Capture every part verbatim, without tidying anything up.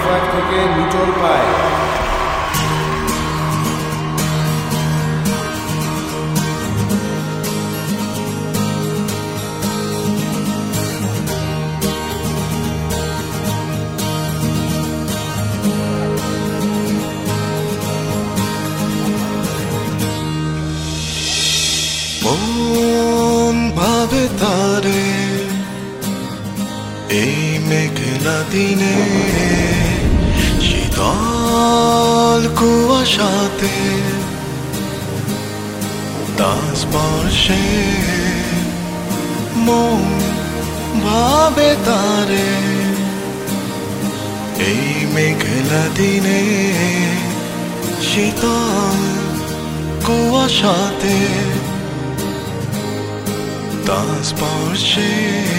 Five থেকে little পাই। মন ভাবে তারে এই মেঘলা দিনে, শীতল কুয়াশাতে তার স্পর্শে মন ভাবে তারে এই মেঘলা দিনে, শীতল কুয়াশাতে তার স্পর্শে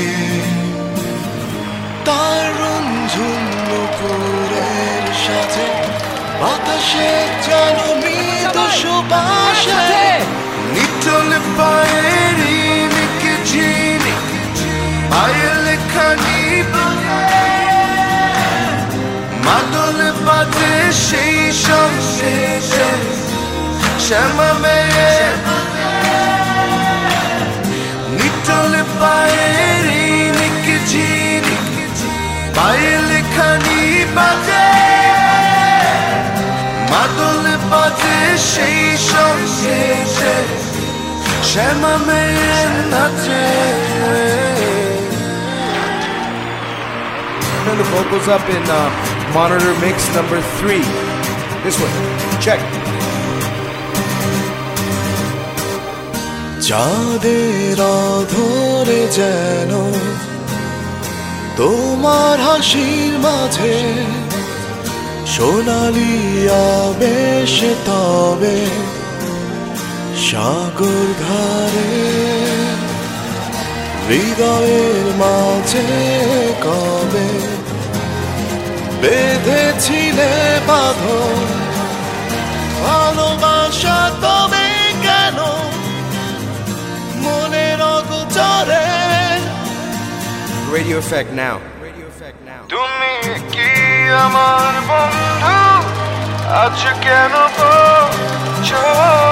তার রঞ্জুন নুপুরের সাথে বাতাসে যেন মৃত সুবাসে নিটল পায়ের নিকে চিনি পায়ে লেখা নিবনে মাদল বাজে সেই সঙ্গে শ্যামা মেয়ে নিটল পায়ের নিকে চিনি পায়ে লেখা নিবাজে মাদল বাজে সেই সঙ্গে শ্যামা মেয়ে নাচে। Turn the vocals up in uh, monitor mix number three. This one, check. চাঁদের আঁধরে যেন তোমার হাসির মাঝে সোনালি আবেশ, তবে সাগর ধারে হৃদয়ের মাঝে কবে বেঁধেছিলে বাঁধন ভালোবাসা, তবে কেন মনের অগোচরে Radio effect now. তুমি কি আমার বন্ধু আজ কেন বলছো,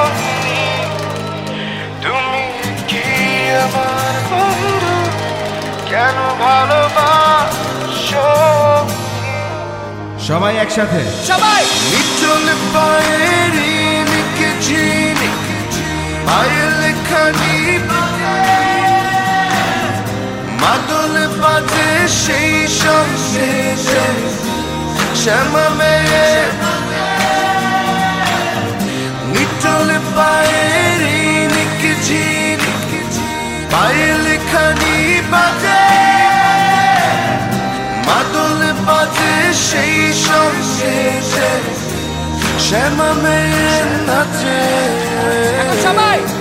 তুমি কি আমার বন্ধু কেন ভালোবাসো, সবাই একসাথে সবাই নিটল পায়ের নিকে চিনি পায়ে লেখা নিবনে মাদল বাজে সেই সঙ্গে শ্যামা মেয়ে নিটল পায়ের নিকে চিনি পায়ে লেখা নিবাজে মাদল বাজে সেই সঙ্গে শ্যামা মেয়ে নাচে। সবাই